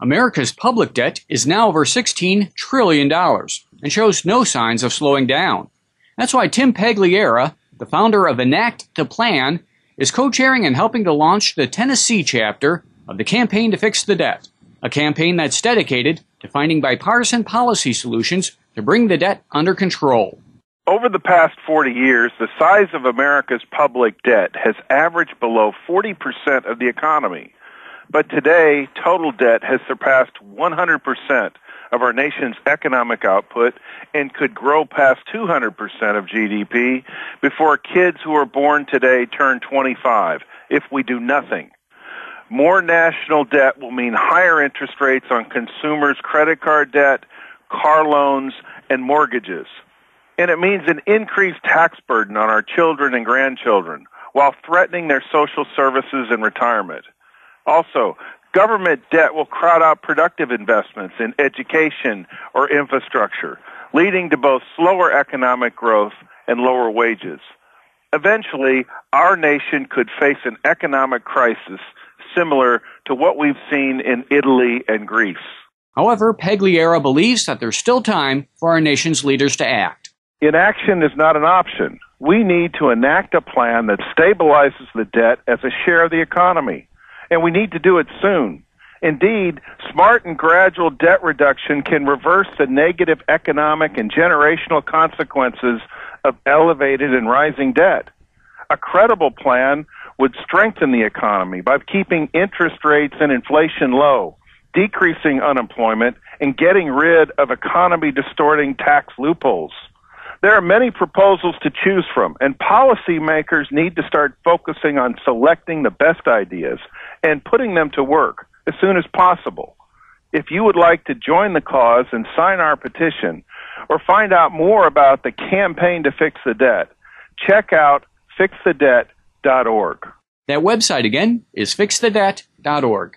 America's public debt is now over $16 trillion and shows no signs of slowing down. That's why Tim Pagliara, the founder of Enact the Plan, is co-chairing and helping to launch the Tennessee chapter of the Campaign to Fix the Debt, a campaign that's dedicated to finding bipartisan policy solutions to bring the debt under control. Over the past 40 years, the size of America's public debt has averaged below 40% of the economy. But today, total debt has surpassed 100% of our nation's economic output and could grow past 200% of GDP before kids who are born today turn 25 if we do nothing. More national debt will mean higher interest rates on consumers' credit card debt, car loans, and mortgages. And it means an increased tax burden on our children and grandchildren while threatening their social services and retirement. Also, government debt will crowd out productive investments in education or infrastructure, leading to both slower economic growth and lower wages. Eventually, our nation could face an economic crisis similar to what we've seen in Italy and Greece. However, Pagliara believes that there's still time for our nation's leaders to act. Inaction is not an option. We need to enact a plan that stabilizes the debt as a share of the economy. And we need to do it soon. Indeed, smart and gradual debt reduction can reverse the negative economic and generational consequences of elevated and rising debt. A credible plan would strengthen the economy by keeping interest rates and inflation low, decreasing unemployment, and getting rid of economy-distorting tax loopholes. There are many proposals to choose from, and policymakers need to start focusing on selecting the best ideas and putting them to work as soon as possible. If you would like to join the cause and sign our petition or find out more about the Campaign to Fix the Debt, check out fixthedebt.org. That website again is fixthedebt.org.